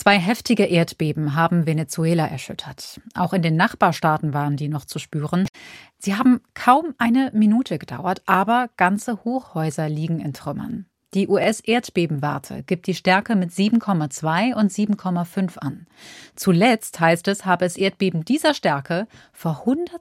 2 heftige Erdbeben haben Venezuela erschüttert. Auch in den Nachbarstaaten waren die noch zu spüren. Sie haben kaum eine Minute gedauert, aber ganze Hochhäuser liegen in Trümmern. Die US-Erdbebenwarte gibt die Stärke mit 7,2 und 7,5 an. Zuletzt, heißt es, habe es Erdbeben dieser Stärke vor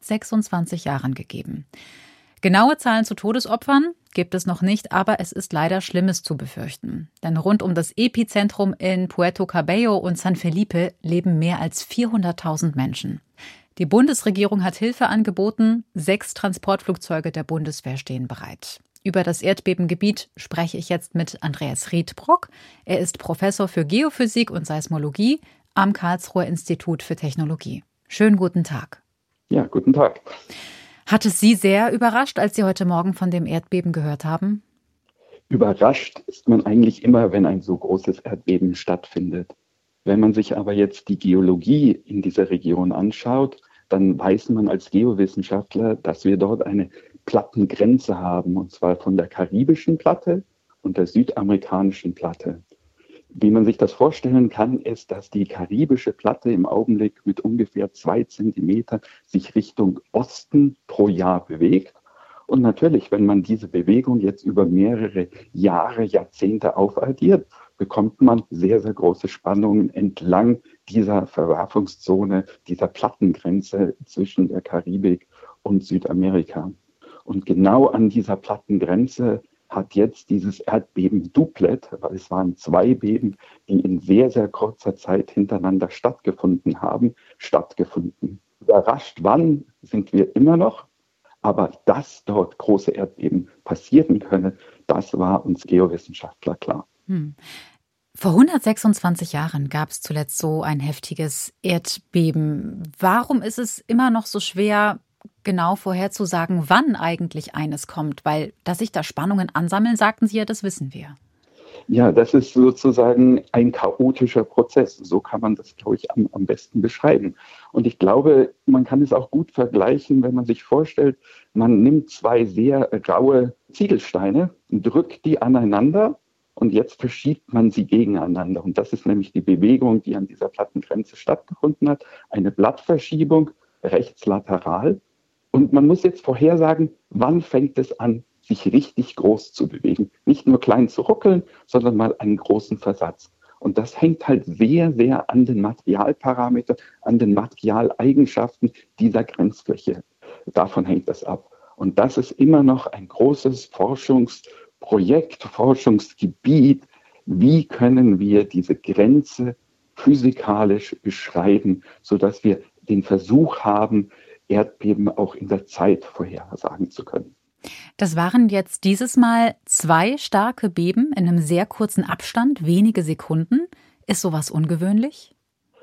126 Jahren gegeben. Genaue Zahlen zu Todesopfern gibt es noch nicht, aber es ist leider Schlimmes zu befürchten. Denn rund um das Epizentrum in Puerto Cabello und San Felipe leben mehr als 400.000 Menschen. Die Bundesregierung hat Hilfe angeboten. 6 Transportflugzeuge der Bundeswehr stehen bereit. Über das Erdbebengebiet spreche ich jetzt mit Andreas Riedbrock. Er ist Professor für Geophysik und Seismologie am Karlsruher Institut für Technologie. Schönen guten Tag. Ja, guten Tag. Hat es Sie sehr überrascht, als Sie heute Morgen von dem Erdbeben gehört haben? Überrascht ist man eigentlich immer, wenn ein so großes Erdbeben stattfindet. Wenn man sich aber jetzt die Geologie in dieser Region anschaut, dann weiß man als Geowissenschaftler, dass wir dort eine Plattengrenze haben, und zwar von der karibischen Platte und der südamerikanischen Platte. Wie man sich das vorstellen kann, ist, dass die karibische Platte im Augenblick mit ungefähr 2 Zentimeter sich Richtung Osten pro Jahr bewegt. Und natürlich, wenn man diese Bewegung jetzt über mehrere Jahre, Jahrzehnte aufaddiert, bekommt man sehr, sehr große Spannungen entlang dieser Verwerfungszone, dieser Plattengrenze zwischen der Karibik und Südamerika. Und genau an dieser Plattengrenze hat jetzt dieses Erdbeben Doublet, weil es waren 2 Beben, die in sehr, sehr kurzer Zeit hintereinander stattgefunden haben, stattgefunden. Überrascht, wann sind wir immer noch, aber dass dort große Erdbeben passieren können, das war uns Geowissenschaftler klar. Vor 126 Jahren gab es zuletzt so ein heftiges Erdbeben. Warum ist es immer noch so schwer, genau vorherzusagen, wann eigentlich eines kommt? Weil, dass sich da Spannungen ansammeln, sagten Sie ja, das wissen wir. Ja, das ist sozusagen ein chaotischer Prozess. So kann man das, glaube ich, am besten beschreiben. Und ich glaube, man kann es auch gut vergleichen, wenn man sich vorstellt, man nimmt 2 sehr raue Ziegelsteine, drückt die aneinander und jetzt verschiebt man sie gegeneinander. Und das ist nämlich die Bewegung, die an dieser Plattengrenze stattgefunden hat. Eine Blattverschiebung rechtslateral. Und man muss jetzt vorhersagen, wann fängt es an, sich richtig groß zu bewegen. Nicht nur klein zu ruckeln, sondern mal einen großen Versatz. Und das hängt halt sehr, sehr an den Materialparametern, an den Materialeigenschaften dieser Grenzfläche. Davon hängt das ab. Und das ist immer noch ein großes Forschungsprojekt, Forschungsgebiet. Wie können wir diese Grenze physikalisch beschreiben, sodass wir den Versuch haben, Erdbeben auch in der Zeit vorhersagen zu können. Das waren jetzt dieses Mal 2 starke Beben in einem sehr kurzen Abstand, wenige Sekunden. Ist sowas ungewöhnlich?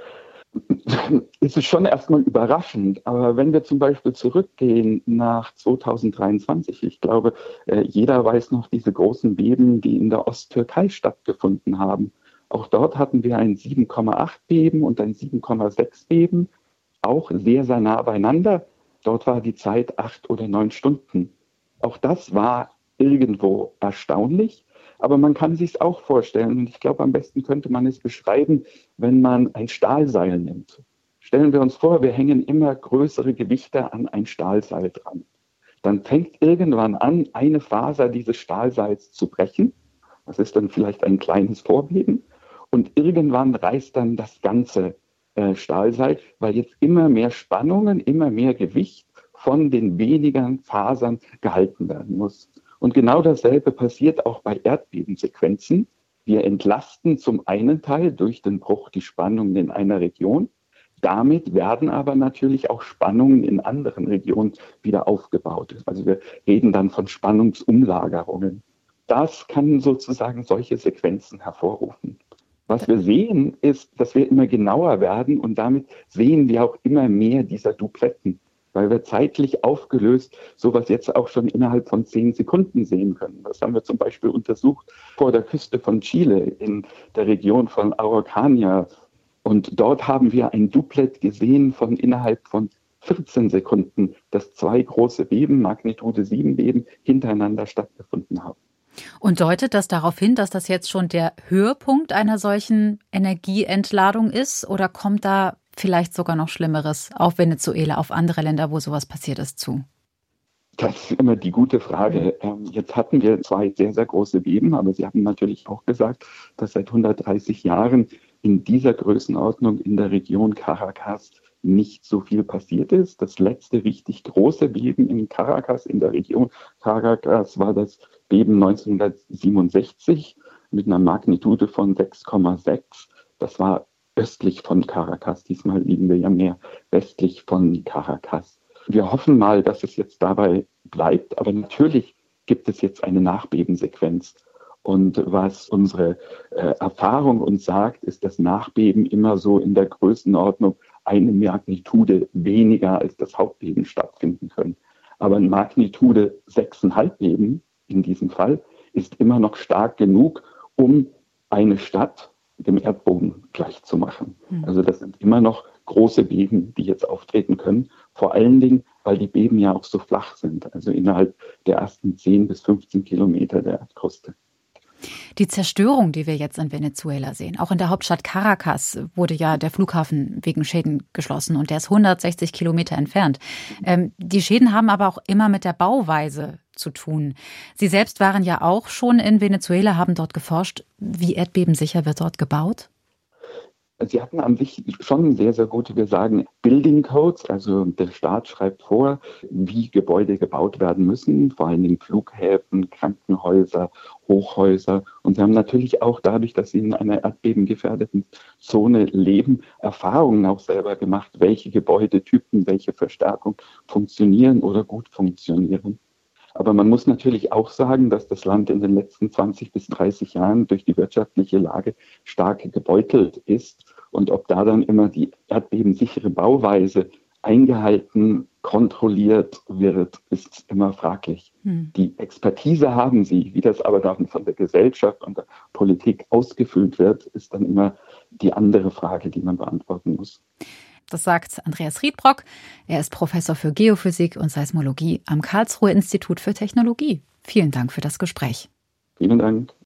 Es ist schon erstmal überraschend, aber wenn wir zum Beispiel zurückgehen nach 2023, ich glaube, jeder weiß noch diese großen Beben, die in der Osttürkei stattgefunden haben. Auch dort hatten wir ein 7,8 Beben und ein 7,6 Beben, auch sehr, sehr nah beieinander. Dort war die Zeit 8 oder 9 Stunden. Auch das war irgendwo erstaunlich, aber man kann sich es auch vorstellen. Und ich glaube, am besten könnte man es beschreiben, wenn man ein Stahlseil nimmt. Stellen wir uns vor, wir hängen immer größere Gewichte an ein Stahlseil dran. Dann fängt irgendwann an, eine Faser dieses Stahlseils zu brechen. Das ist dann vielleicht ein kleines Vorbeben. Und irgendwann reißt dann das ganze Stahlseil, weil jetzt immer mehr Spannungen, immer mehr Gewicht von den wenigen Fasern gehalten werden muss. Und genau dasselbe passiert auch bei Erdbebensequenzen. Wir entlasten zum einen Teil durch den Bruch die Spannungen in einer Region. Damit werden aber natürlich auch Spannungen in anderen Regionen wieder aufgebaut. Also wir reden dann von Spannungsumlagerungen. Das kann sozusagen solche Sequenzen hervorrufen. Was wir sehen, ist, dass wir immer genauer werden und damit sehen wir auch immer mehr dieser Dupletten, weil wir zeitlich aufgelöst sowas jetzt auch schon innerhalb von 10 Sekunden sehen können. Das haben wir zum Beispiel untersucht vor der Küste von Chile in der Region von Araucanía. Und dort haben wir ein Doublet gesehen von innerhalb von 14 Sekunden, dass 2 große Beben, Magnitude 7 Beben, hintereinander stattgefunden haben. Und deutet das darauf hin, dass das jetzt schon der Höhepunkt einer solchen Energieentladung ist? Oder kommt da vielleicht sogar noch Schlimmeres auf Venezuela, auf andere Länder, wo sowas passiert ist, zu? Das ist immer die gute Frage. Jetzt hatten wir 2 sehr, sehr große Beben, aber Sie haben natürlich auch gesagt, dass seit 130 Jahren in dieser Größenordnung in der Region Caracas nicht so viel passiert ist. Das letzte richtig große Beben in Caracas, in der Region Caracas, war das Beben 1967 mit einer Magnitude von 6,6. Das war östlich von Caracas. Diesmal liegen wir ja mehr westlich von Caracas. Wir hoffen mal, dass es jetzt dabei bleibt, aber natürlich gibt es jetzt eine Nachbebensequenz. Und was unsere Erfahrung uns sagt, ist, dass Nachbeben immer so in der Größenordnung eine Magnitude weniger als das Hauptbeben stattfinden können. Aber eine Magnitude 6,5 Beben in diesem Fall ist immer noch stark genug, um eine Stadt dem Erdboden gleichzumachen. Also das sind immer noch große Beben, die jetzt auftreten können. Vor allen Dingen, weil die Beben ja auch so flach sind, also innerhalb der ersten 10 bis 15 Kilometer der Erdkruste. Die Zerstörung, die wir jetzt in Venezuela sehen, auch in der Hauptstadt Caracas wurde ja der Flughafen wegen Schäden geschlossen und der ist 160 Kilometer entfernt. Die Schäden haben aber auch immer mit der Bauweise zu tun. Sie selbst waren ja auch schon in Venezuela, haben dort geforscht. Wie erdbebensicher wird dort gebaut? Sie hatten an sich schon sehr, sehr gute, wir sagen, Building Codes. Also der Staat schreibt vor, wie Gebäude gebaut werden müssen, vor allen Dingen Flughäfen, Krankenhäuser, Hochhäuser. Und sie haben natürlich auch dadurch, dass sie in einer erdbebengefährdeten Zone leben, Erfahrungen auch selber gemacht, welche Gebäudetypen, welche Verstärkung funktionieren oder gut funktionieren. Aber man muss natürlich auch sagen, dass das Land in den letzten 20 bis 30 Jahren durch die wirtschaftliche Lage stark gebeutelt ist. Und ob da dann immer die erdbebensichere Bauweise eingehalten, kontrolliert wird, ist immer fraglich. Die Expertise haben sie. Wie das aber dann von der Gesellschaft und der Politik ausgefüllt wird, ist dann immer die andere Frage, die man beantworten muss. Das sagt Andreas Riedbrock. Er ist Professor für Geophysik und Seismologie am Karlsruher Institut für Technologie. Vielen Dank für das Gespräch. Vielen Dank.